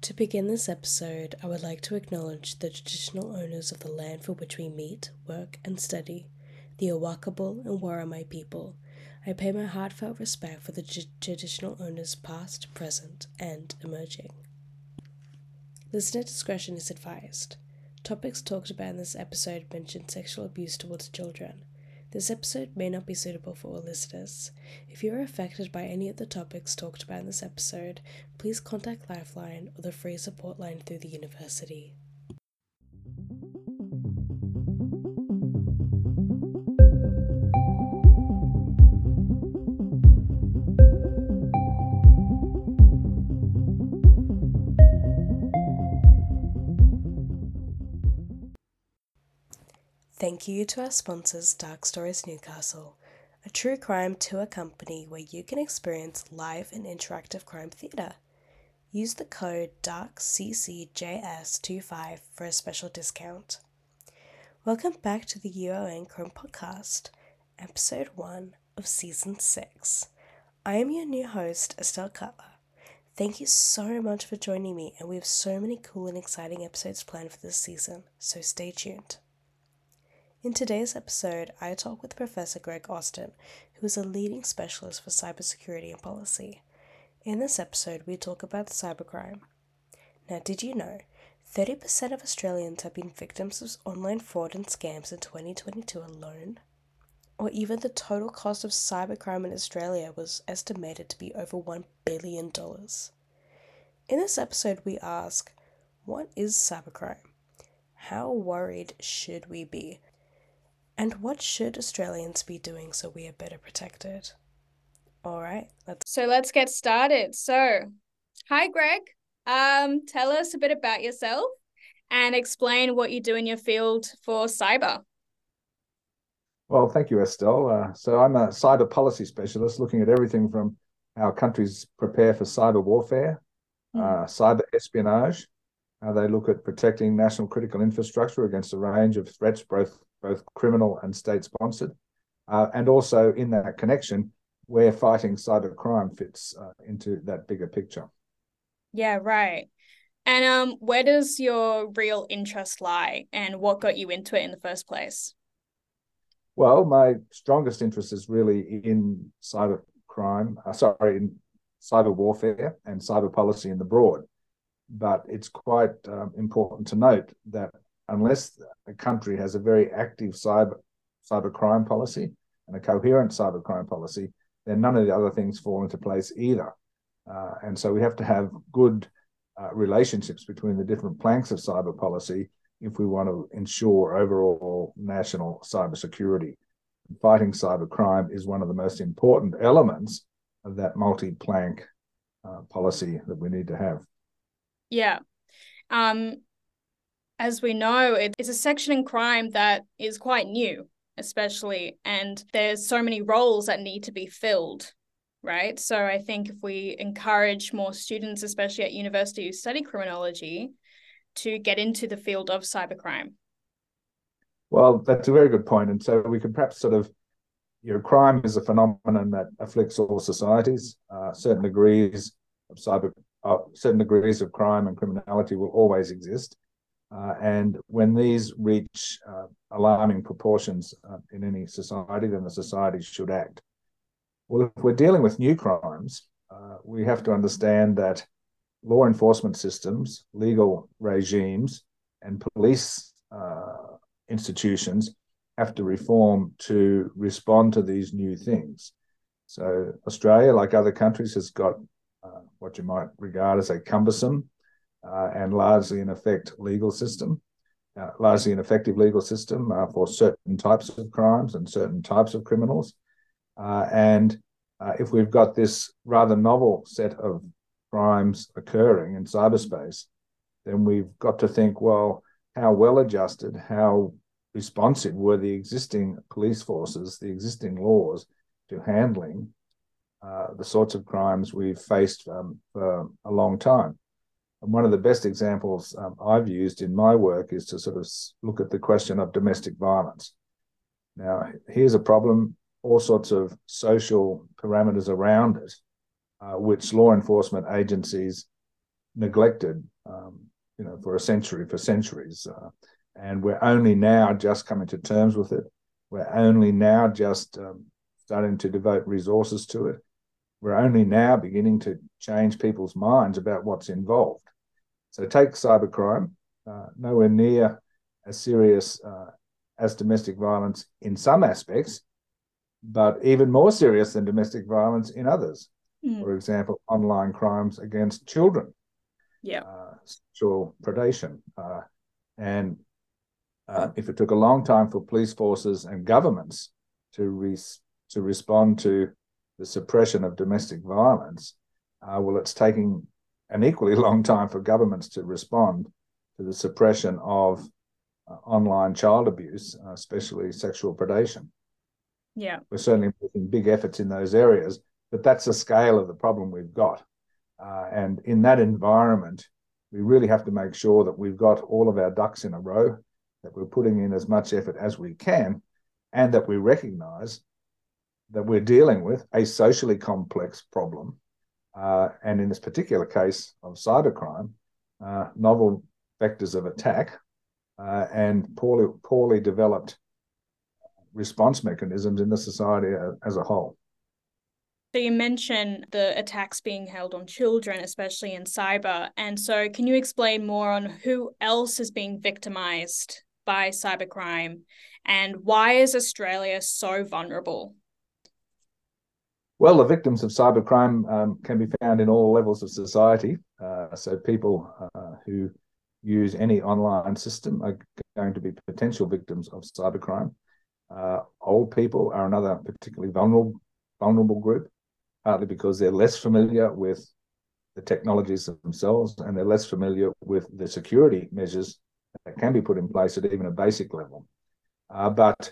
To begin this episode, I would like to acknowledge the traditional owners of the land for which we meet, work, and study, the Awakabal and Warramai people. I pay my heartfelt respect for the traditional owners past, present, and emerging. Listener discretion is advised. Topics talked about in this episode mention sexual abuse towards children. This episode may not be suitable for all listeners. If you are affected by any of the topics talked about in this episode, please contact Lifeline or the free support line through the university. Thank you to our sponsors, Dark Stories Newcastle, a true crime tour company where you can experience live and interactive crime theatre. Use the code DARKCCJS25 for a special discount. Welcome back to the UON Crime Podcast, Episode 1 of Season 6. I am your new host, Estelle Cutler. Thank you so much for joining me, and we have so many cool and exciting episodes planned for this season, so stay tuned. In today's episode, I talk with Professor Greg Austin, who is a leading specialist for cybersecurity and policy. In this episode, we talk about cybercrime. Now, did you know 30% of Australians have been victims of online fraud and scams in 2022 alone? Or even the total cost of cybercrime in Australia was estimated to be over $1 billion. In this episode, we ask, what is cybercrime? How worried should we be? And what should Australians be doing so we are better protected? All right, let's get started. So, hi Greg. Tell us a bit about yourself and explain what you do in your field for cyber. Well, thank you, Estelle. So I'm a cyber policy specialist looking at everything from how countries prepare for cyber warfare, cyber espionage, how they look at protecting national critical infrastructure against a range of threats, both criminal and state-sponsored, and also in that connection, where fighting cybercrime fits into that bigger picture. Yeah, right. And where does your real interest lie, and what got you into it in the first place? Well, my strongest interest is really in in cyber warfare and cyber policy in the broad. But it's quite important to note that unless a country has a very active cybercrime policy and a coherent cybercrime policy, then none of the other things fall into place either. And so we have to have good relationships between the different planks of cyber policy if we want to ensure overall national cybersecurity. Fighting cybercrime is one of the most important elements of that multi-plank policy that we need to have. Yeah. As we know, it's a section in crime that is quite new, especially, and there's so many roles that need to be filled, right? So I think if we encourage more students, especially at university who study criminology, to get into the field of cybercrime. Well, that's a very good point. And so we could perhaps crime is a phenomenon that afflicts all societies. Certain degrees of crime and criminality will always exist. And when these reach alarming proportions in any society, then the society should act. Well, if we're dealing with new crimes, we have to understand that law enforcement systems, legal regimes, and police institutions have to reform to respond to these new things. So Australia, like other countries, has got what you might regard as a cumbersome and largely ineffective legal system for certain types of crimes and certain types of criminals. And if we've got this rather novel set of crimes occurring in cyberspace, then we've got to think, well, how well adjusted, how responsive were the existing police forces, the existing laws to handling the sorts of crimes we've faced for a long time. And one of the best examples I've used in my work is to sort of look at the question of domestic violence. Now, here's a problem, all sorts of social parameters around it, which law enforcement agencies neglected, for centuries. And we're only now just coming to terms with it. We're only now just starting to devote resources to it. We're only now beginning to change people's minds about what's involved. So take cybercrime, nowhere near as serious as domestic violence in some aspects, but even more serious than domestic violence in others. For example, online crimes against children, sexual predation. And if it took a long time for police forces and governments to respond to the suppression of domestic violence, well, it's taking an equally long time for governments to respond to the suppression of online child abuse, especially sexual predation. Yeah. We're certainly making big efforts in those areas, but that's the scale of the problem we've got. And in that environment, we really have to make sure that we've got all of our ducks in a row, that we're putting in as much effort as we can, and that we recognize that we're dealing with a socially complex problem. And in this particular case of cybercrime, novel vectors of attack and poorly developed response mechanisms in the society as a whole. So you mentioned the attacks being held on children, especially in cyber. And so can you explain more on who else is being victimized by cybercrime and why is Australia so vulnerable? Well, the victims of cybercrime can be found in all levels of society. So people who use any online system are going to be potential victims of cybercrime. Old people are another particularly vulnerable group, partly because they're less familiar with the technologies themselves and they're less familiar with the security measures that can be put in place at even a basic level. But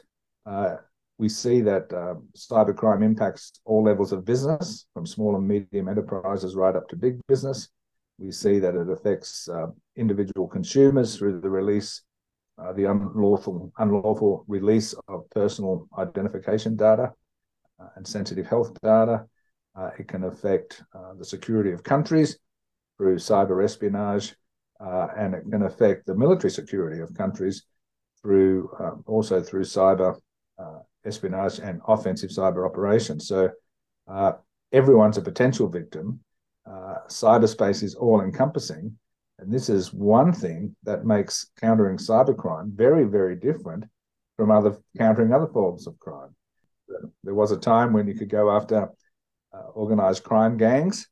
we see that cybercrime impacts all levels of business, from small and medium enterprises right up to big business. We see that it affects individual consumers through the release, the unlawful release of personal identification data and sensitive health data. It can affect the security of countries through cyber espionage, and it can affect the military security of countries also through cyber espionage and offensive cyber operations. So everyone's a potential victim. Cyberspace is all-encompassing, and this is one thing that makes countering cybercrime very, very different from countering other forms of crime. There was a time when you could go after organized crime gangs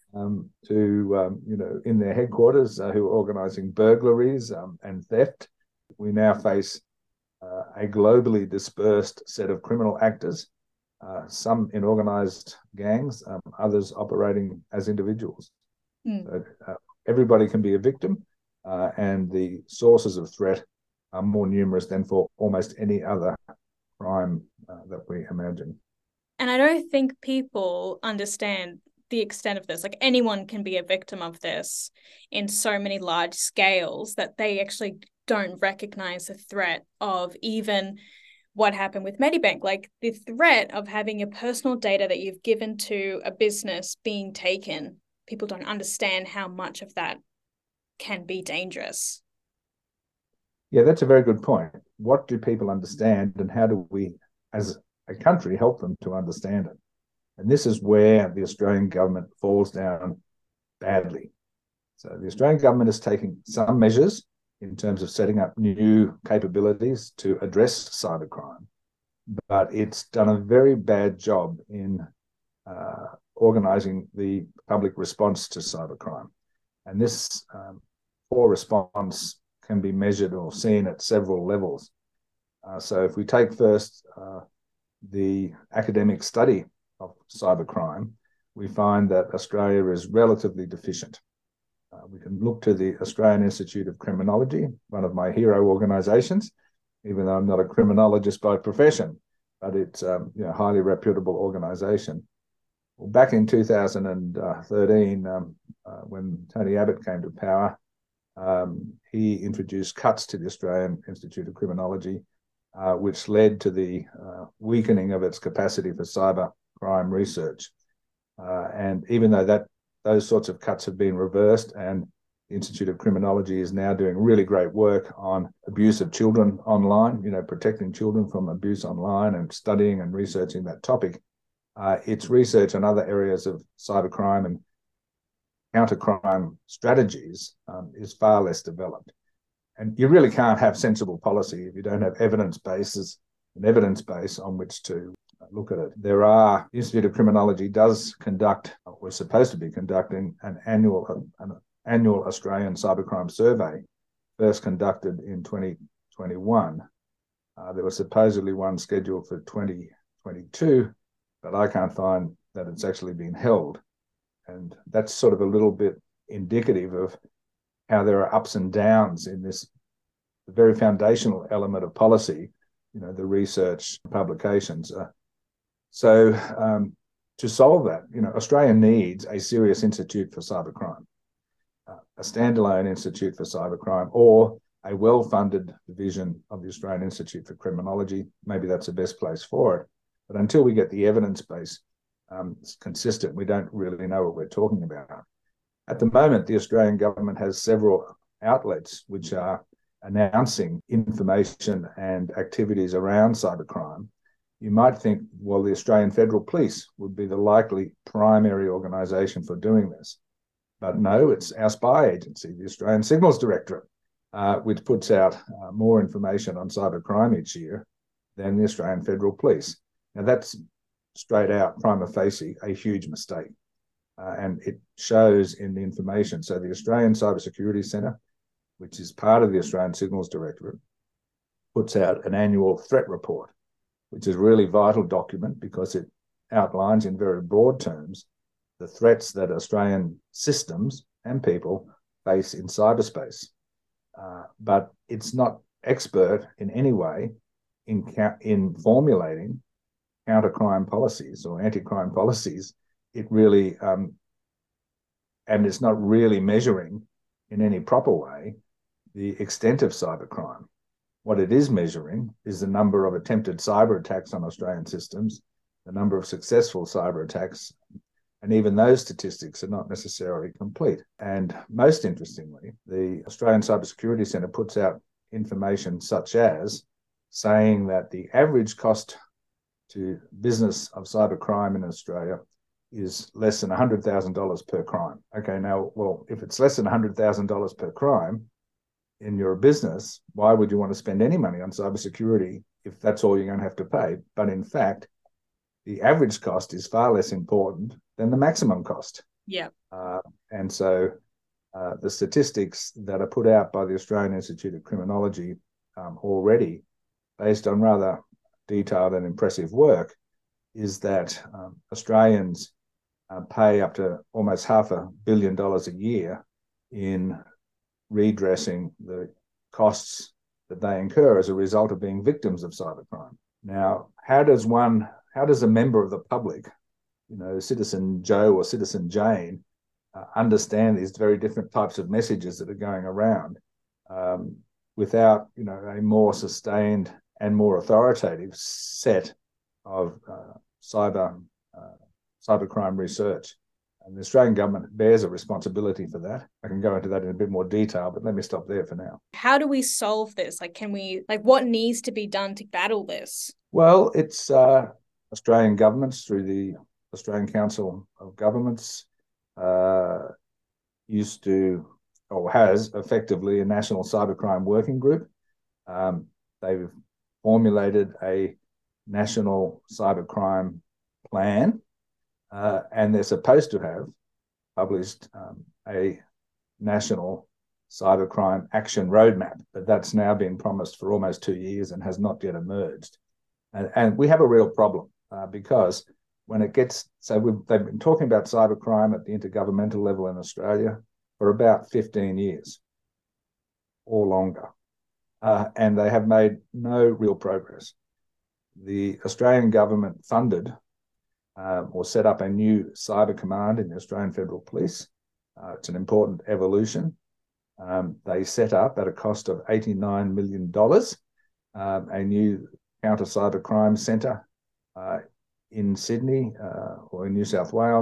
in their headquarters who were organizing burglaries and theft. We now face a globally dispersed set of criminal actors, some in organized gangs, others operating as individuals. So, everybody can be a victim, and the sources of threat are more numerous than for almost any other crime that we imagine. And I don't think people understand the extent of this. Like, anyone can be a victim of this in so many large scales that they actually don't recognize the threat of even what happened with Medibank. Like, the threat of having your personal data that you've given to a business being taken. People don't understand how much of that can be dangerous. Yeah, that's a very good point. What do people understand, and how do we, as a country, help them to understand it? And this is where the Australian government falls down badly. So the Australian government is taking some measures in terms of setting up new capabilities to address cybercrime, but it's done a very bad job in organising the public response to cybercrime. And this poor response can be measured or seen at several levels. So if we take first the academic study of cybercrime, we find that Australia is relatively deficient. We can look to the Australian Institute of Criminology, one of my hero organisations, even though I'm not a criminologist by profession, but it's a highly reputable organisation. Well, back in 2013, when Tony Abbott came to power, he introduced cuts to the Australian Institute of Criminology, which led to the weakening of its capacity for cyber crime research. And even though that those sorts of cuts have been reversed, and the Institute of Criminology is now doing really great work on abuse of children online, protecting children from abuse online and studying and researching that topic. Its research on other areas of cybercrime and countercrime strategies is far less developed. And you really can't have sensible policy if you don't have evidence base on which to look at it. The Institute of Criminology does conduct, we're supposed to be conducting an annual Australian cybercrime survey, first conducted in 2021. There was supposedly one scheduled for 2022, but I can't find that it's actually been held. And that's sort of a little bit indicative of how there are ups and downs in this very foundational element of policy, the research publications. So to solve that, Australia needs a serious institute for cybercrime, a standalone institute for cybercrime, or a well-funded division of the Australian Institute for Criminology. Maybe that's the best place for it. But until we get the evidence base consistent, we don't really know what we're talking about. At the moment, the Australian government has several outlets which are announcing information and activities around cybercrime. You might think, well, the Australian Federal Police would be the likely primary organisation for doing this. But no, it's our spy agency, the Australian Signals Directorate, which puts out more information on cybercrime each year than the Australian Federal Police. Now, that's straight out, prima facie, a huge mistake. And it shows in the information. So the Australian Cybersecurity Centre, which is part of the Australian Signals Directorate, puts out an annual threat report, which is a really vital document because it outlines in very broad terms the threats that Australian systems and people face in cyberspace. But it's not expert in any way in formulating counter-crime policies or anti-crime policies. It really, and it's not really measuring in any proper way the extent of cybercrime. What it is measuring is the number of attempted cyber attacks on Australian systems, the number of successful cyber attacks, and even those statistics are not necessarily complete. And most interestingly, the Australian Cybersecurity Centre puts out information such as saying that the average cost to business of cybercrime in Australia is less than $100,000 per crime. Okay, now, well, if it's less than $100,000 per crime in your business, why would you want to spend any money on cybersecurity if that's all you're going to have to pay? But in fact, the average cost is far less important than the maximum cost. Yeah. And so the statistics that are put out by the Australian Institute of Criminology already, based on rather detailed and impressive work, is that Australians pay up to almost $500 million a year in redressing the costs that they incur as a result of being victims of cybercrime. Now, how does a member of the public, Citizen Joe or Citizen Jane, understand these very different types of messages that are going around without, a more sustained and more authoritative set of cybercrime research? And the Australian government bears a responsibility for that. I can go into that in a bit more detail, but let me stop there for now. How do we solve this? What needs to be done to battle this? Well, it's Australian governments through the Australian Council of Governments used to, or has effectively, a national cybercrime working group. They've formulated a national cybercrime plan, and they're supposed to have published a national cybercrime action roadmap, but that's now been promised for almost 2 years and has not yet emerged. And we have a real problem because when it gets, they've been talking about cybercrime at the intergovernmental level in Australia for about 15 years or longer, and they have made no real progress. The Australian government funded or set up a new cyber command in the Australian Federal Police. It's an important evolution. They set up at a cost of $89 million a new counter cybercrime centre in Sydney or in New South Wales,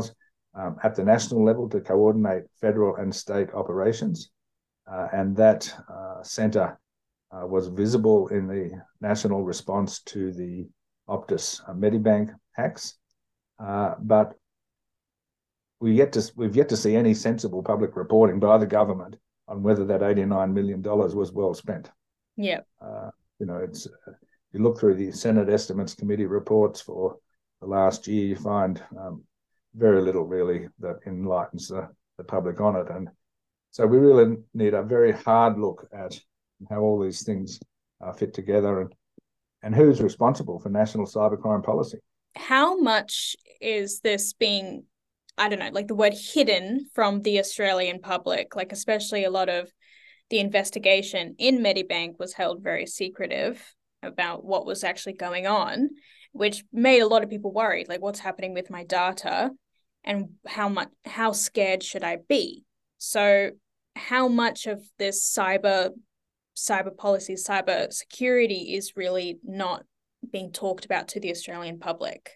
at the national level to coordinate federal and state operations. And that centre was visible in the national response to the Optus Medibank hacks. But we've yet to see any sensible public reporting by the government on whether that $89 million was well spent. Yeah. It's you look through the Senate Estimates Committee reports for the last year, you find very little really that enlightens the public on it. And so we really need a very hard look at how all these things fit together and who's responsible for national cybercrime policy. How much is this being, I don't know, like the word hidden from the Australian public? Like especially a lot of the investigation in Medibank was held very secretive about what was actually going on, which made a lot of people worried, like what's happening with my data and how scared should I be? So how much of this cyber policy, cyber security is really not being talked about to the Australian public?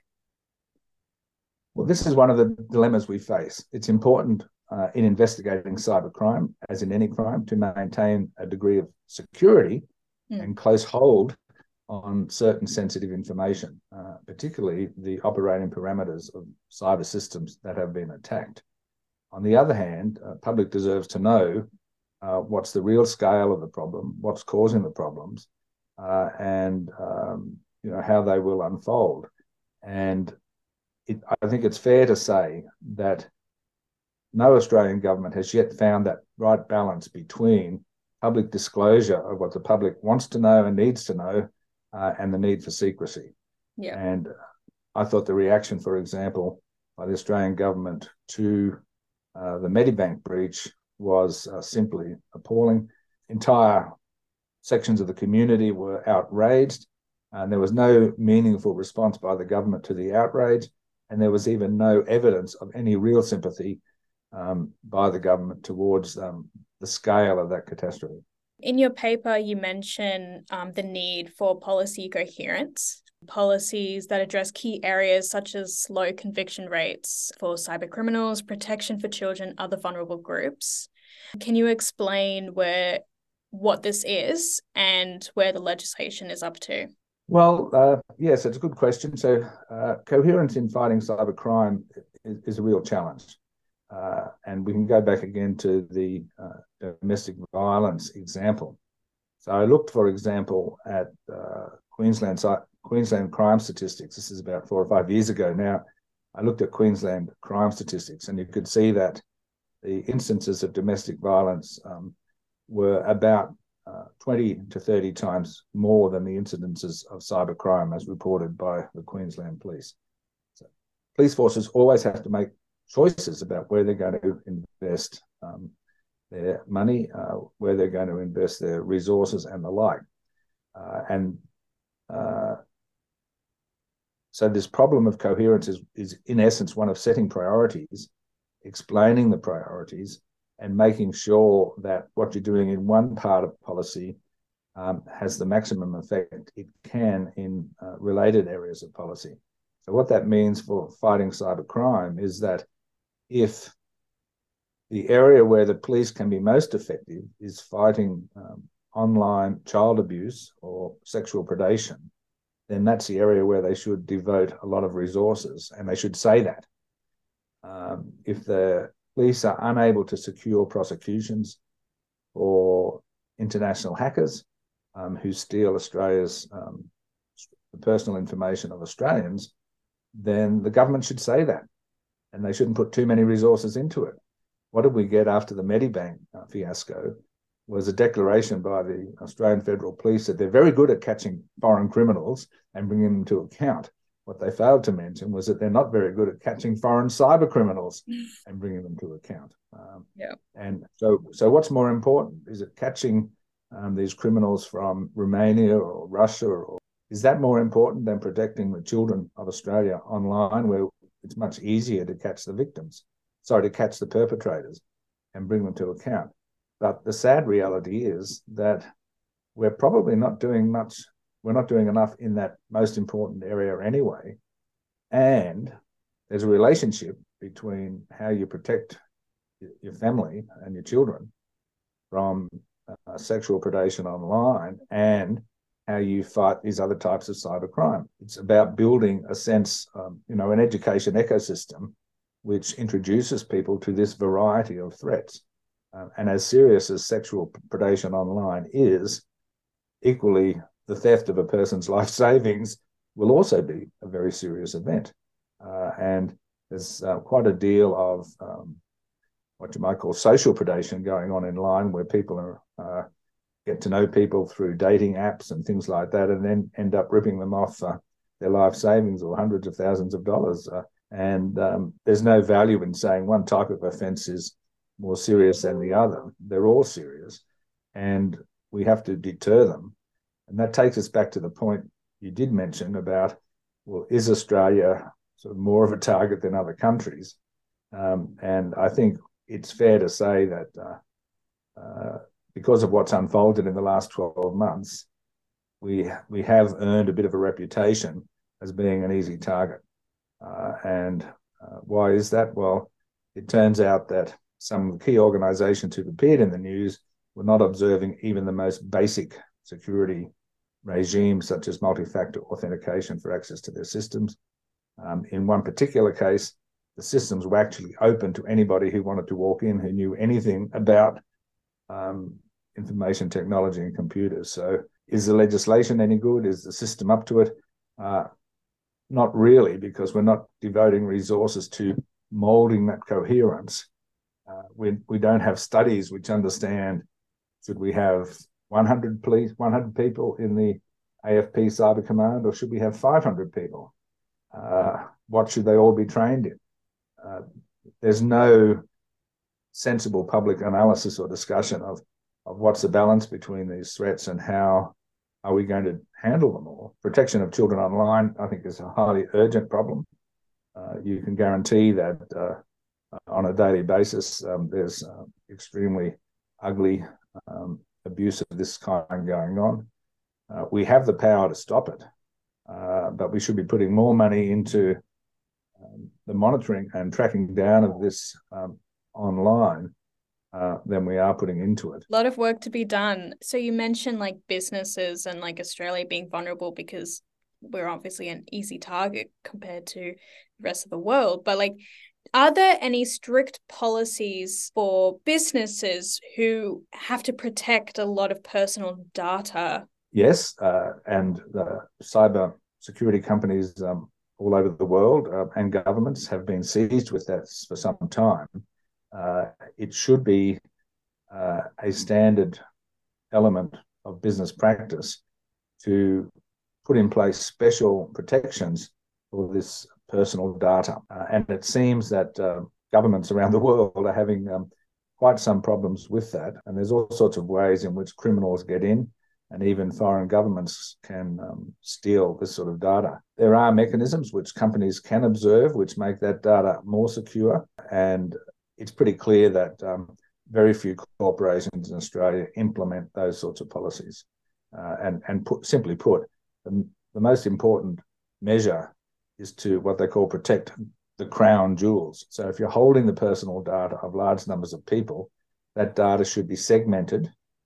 Well, this is one of the dilemmas we face. It's important in investigating cybercrime, as in any crime, to maintain a degree of security and close hold on certain sensitive information, particularly the operating parameters of cyber systems that have been attacked. On the other hand, public deserves to know what's the real scale of the problem, what's causing the problems, and how they will unfold. And I think it's fair to say that no Australian government has yet found that right balance between public disclosure of what the public wants to know and needs to know, and the need for secrecy. Yeah. And I thought the reaction, for example, by the Australian government to the Medibank breach was simply appalling. Entire sections of the community were outraged, and there was no meaningful response by the government to the outrage, and there was even no evidence of any real sympathy by the government towards the scale of that catastrophe. In your paper, you mention the need for policy coherence, policies that address key areas such as low conviction rates for cyber criminals, protection for children, other vulnerable groups. Can you explain what this is and where the legislation is up to? Well, yes, it's a good question. So coherence in fighting cybercrime is a real challenge. And we can go back again to the domestic violence example. So I looked, for example, at Queensland crime statistics. This is about 4 or 5 years ago now. I looked at Queensland crime statistics, and you could see that the instances of domestic violence were about 20 to 30 times more than the incidences of cybercrime as reported by the Queensland police. So police forces always have to make choices about where they're going to invest their money, where they're going to invest their resources and the like. So this problem of coherence is in essence one of setting priorities, explaining the priorities, and making sure that what you're doing in one part of policy has the maximum effect it can in related areas of policy. So what that means for fighting cybercrime is that if the area where the police can be most effective is fighting online child abuse or sexual predation, then that's the area where they should devote a lot of resources, and they should say that. If the police are unable to secure prosecutions for international hackers who steal Australia's personal information of Australians, then the government should say that, and they shouldn't put too many resources into it. What did we get after the Medibank fiasco was a declaration by the Australian Federal Police that they're very good at catching foreign criminals and bringing them to account. What they failed to mention was that they're not very good at catching foreign cyber criminals and bringing them to account. And so what's more important? Is it catching these criminals from Romania or Russia? Or is that more important than protecting the children of Australia online, where it's much easier to catch the victims? To catch the perpetrators and bring them to account. But the sad reality is that we're probably not doing much. We're not doing enough in that most important area anyway. And there's a relationship between how you protect your family and your children from sexual predation online and how you fight these other types of cybercrime. It's about building a sense, an education ecosystem which introduces people to this variety of threats. And as serious as sexual predation online is, equally the theft of a person's life savings will also be a very serious event. And there's quite a deal of what you might call social predation going on in line, where people get to know people through dating apps and things like that, and then end up ripping them off their life savings or hundreds of thousands of dollars. And there's no value in saying one type of offence is more serious than the other. They're all serious, and we have to deter them. And that takes us back to the point you did mention about, well, is Australia sort of more of a target than other countries? And I think it's fair to say that because of what's unfolded in the last 12 months, we have earned a bit of a reputation as being an easy target. And why is that? Well, it turns out that some key organisations who've appeared in the news were not observing even the most basic security regimes, such as multi-factor authentication for access to their systems. In one particular case, the systems were actually open to anybody who wanted to walk in who knew anything about information technology and computers. So is the legislation any good? Is the system up to it? Not really, because we're not devoting resources to moulding that coherence. We don't have studies which understand, should we have 100 people in the AFP Cyber Command, or should we have 500 people? What should they all be trained in? There's no sensible public analysis or discussion of what's the balance between these threats and how are we going to handle them all. Protection of children online, I think, is a highly urgent problem. You can guarantee that on a daily basis, there's extremely ugly abuse of this kind going on. We have the power to stop it, but we should be putting more money into the monitoring and tracking down of this online than we are putting into it. A lot of work to be done. So you mentioned like businesses and like Australia being vulnerable because we're obviously an easy target compared to the rest of the world. But like, are there any strict policies for businesses who have to protect a lot of personal data? Yes, and the cyber security companies all over the world and governments have been seized with that for some time. It should be a standard element of business practice to put in place special protections for this personal data. And it seems that governments around the world are having quite some problems with that. And there's all sorts of ways in which criminals get in, and even foreign governments can steal this sort of data. There are mechanisms which companies can observe, which make that data more secure. And it's pretty clear that very few corporations in Australia implement those sorts of policies. Simply put, the most important measure is to what they call protect the crown jewels. So if you're holding the personal data of large numbers of people, that data should be segmented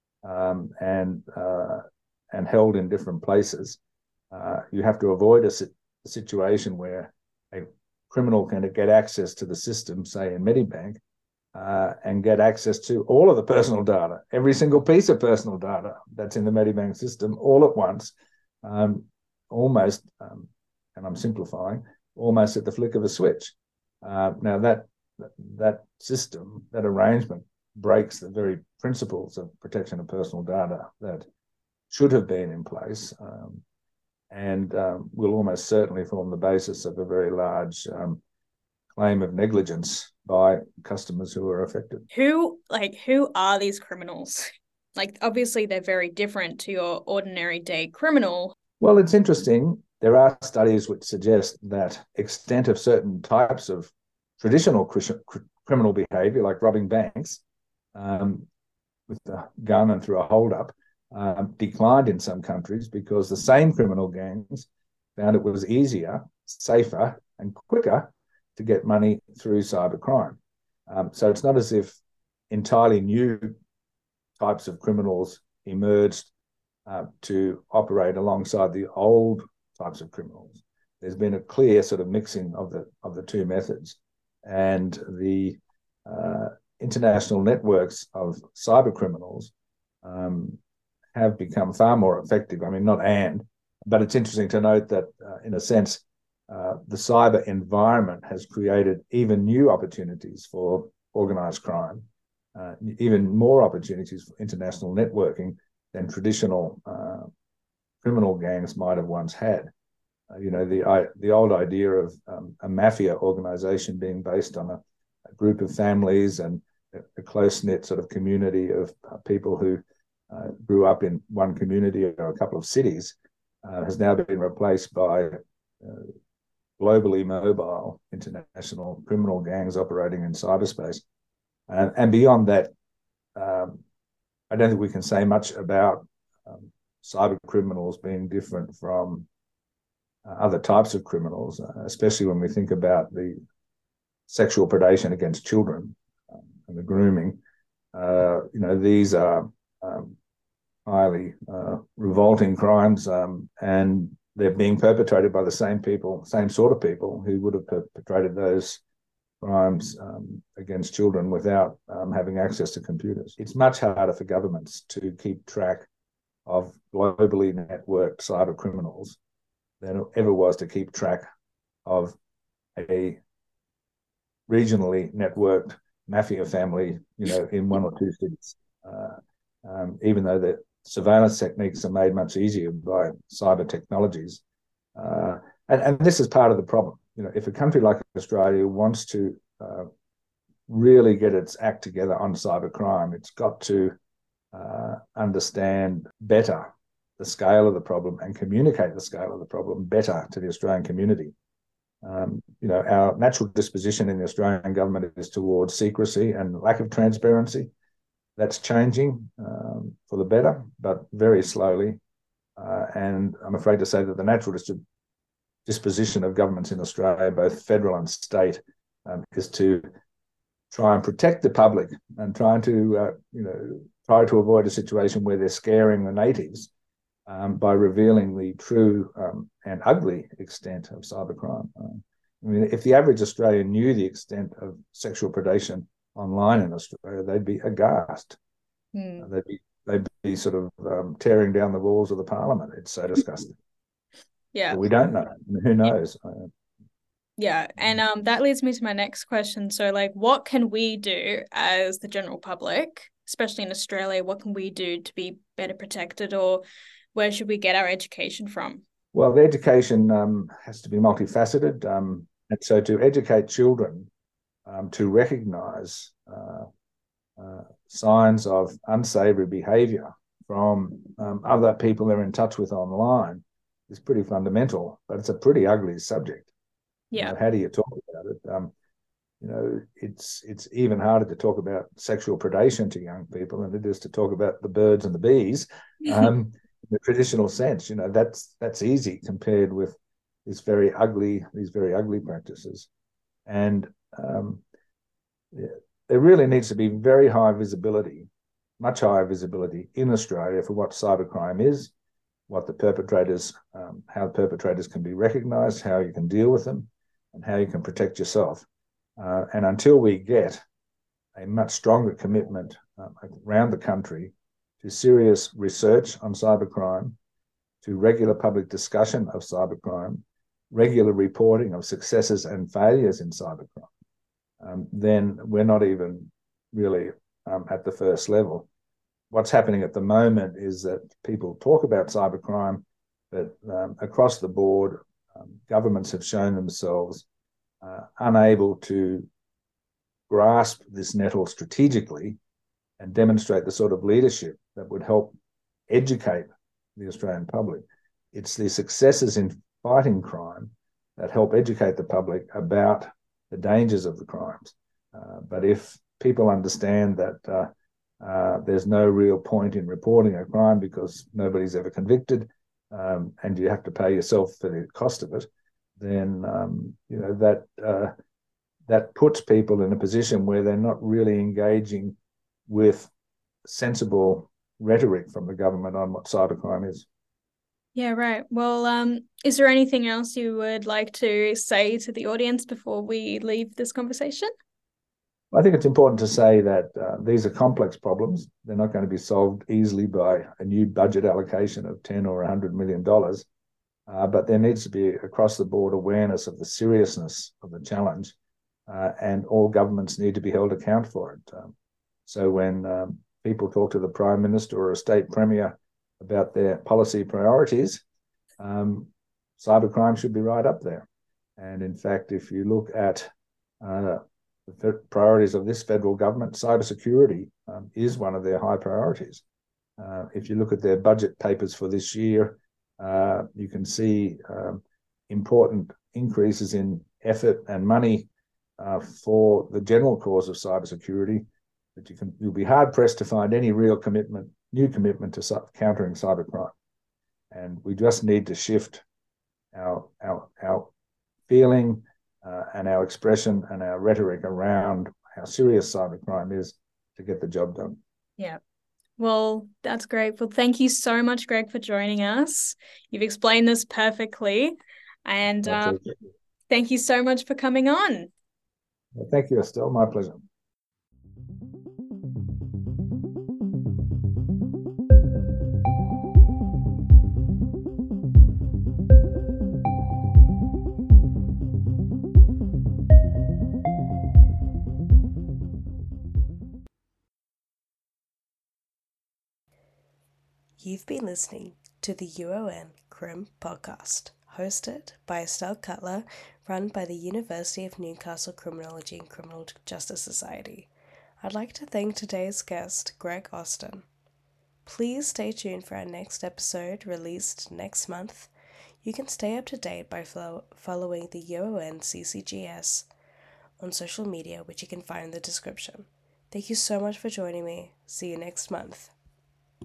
and held in different places. You have to avoid a situation where a criminal can get access to the system, say in Medibank, and get access to all of the personal data, every single piece of personal data that's in the Medibank system all at once, almost, and I'm simplifying, almost at the flick of a switch. Now that system, that arrangement breaks the very principles of protection of personal data that should have been in place and will almost certainly form the basis of a very large claim of negligence by customers who are affected. Who are these criminals? Like, obviously they're very different to your ordinary day criminal. Well, it's interesting. There are studies which suggest that extent of certain types of traditional criminal behaviour, like robbing banks with a gun and through a hold-up, declined in some countries because the same criminal gangs found it was easier, safer and quicker to get money through cybercrime. So it's not as if entirely new types of criminals emerged to operate alongside the old types of criminals. There's been a clear sort of mixing of the two methods, and the international networks of cyber criminals have become far more effective. I mean, but it's interesting to note that in a sense, the cyber environment has created even new opportunities for organised crime, even more opportunities for international networking than traditional criminal gangs might have once had. The old idea of a mafia organisation being based on a group of families and a close-knit sort of community of people who grew up in one community or a couple of cities has now been replaced by globally mobile international criminal gangs operating in cyberspace. And beyond that, I don't think we can say much about cyber criminals being different from other types of criminals, especially when we think about the sexual predation against children and the grooming. These are highly revolting crimes, and they're being perpetrated by the same sort of people who would have perpetrated those crimes against children without having access to computers. It's much harder for governments to keep track of globally networked cyber criminals than it ever was to keep track of a regionally networked mafia family, in one or two cities. Even though the surveillance techniques are made much easier by cyber technologies. And this is part of the problem. If a country like Australia wants to really get its act together on cybercrime, it's got to understand better the scale of the problem and communicate the scale of the problem better to the Australian community. Our natural disposition in the Australian government is towards secrecy and lack of transparency. That's changing for the better, but very slowly. And I'm afraid to say that the natural disposition of governments in Australia, both federal and state, is to try and protect the public and try to avoid a situation where they're scaring the natives by revealing the true and ugly extent of cybercrime. If the average Australian knew the extent of sexual predation online in Australia, they'd be aghast. They'd be sort of tearing down the walls of the parliament. It's so disgusting. Yeah. But we don't know. Who knows? Yeah. And that leads me to my next question. So, what can we do as the general public, especially in Australia? What can we do to be better protected, or where should we get our education from? Well, the education has to be multifaceted. And so to educate children to recognise signs of unsavoury behaviour from other people they're in touch with online is pretty fundamental, but it's a pretty ugly subject. Yeah. How do you talk about it? It's even harder to talk about sexual predation to young people than it is to talk about the birds and the bees. In the traditional sense, that's easy compared with these very ugly practices. And there really needs to be very high visibility, much higher visibility in Australia for what cybercrime is, what the perpetrators, how the perpetrators can be recognised, how you can deal with them, and how you can protect yourself. And until we get a much stronger commitment around the country to serious research on cybercrime, to regular public discussion of cybercrime, regular reporting of successes and failures in cybercrime, then we're not even really at the first level. What's happening at the moment is that people talk about cybercrime, but across the board, governments have shown themselves unable to grasp this nettle strategically and demonstrate the sort of leadership that would help educate the Australian public. It's the successes in fighting crime that help educate the public about the dangers of the crimes. But if people understand that there's no real point in reporting a crime because nobody's ever convicted, and you have to pay yourself for the cost of it, then that that puts people in a position where they're not really engaging with sensible rhetoric from the government on what cybercrime is. Yeah, right. Well, is there anything else you would like to say to the audience before we leave this conversation? I think it's important to say that these are complex problems. They're not going to be solved easily by a new budget allocation of $10 or $100 million. But there needs to be across the board awareness of the seriousness of the challenge, and all governments need to be held account for it. So when people talk to the Prime Minister or a state premier about their policy priorities, cybercrime should be right up there. And in fact, if you look at the priorities of this federal government, cybersecurity is one of their high priorities. If you look at their budget papers for this year, you can see important increases in effort and money for the general cause of cybersecurity. But you'll be hard pressed to find any real new commitment to countering cybercrime. And we just need to shift our feeling and our expression and our rhetoric around how serious cybercrime is to get the job done. Yeah. Well, that's great. Well, thank you so much, Greg, for joining us. You've explained this perfectly. And thank you so much for coming on. Well, thank you, Estelle. My pleasure. You've been listening to the UON Crim podcast, hosted by Estelle Cutler, run by the University of Newcastle Criminology and Criminal Justice Society. I'd like to thank today's guest, Greg Austin. Please stay tuned for our next episode released next month. You can stay up to date by following the UON CCGS on social media, which you can find in the description. Thank you so much for joining me. See you next month.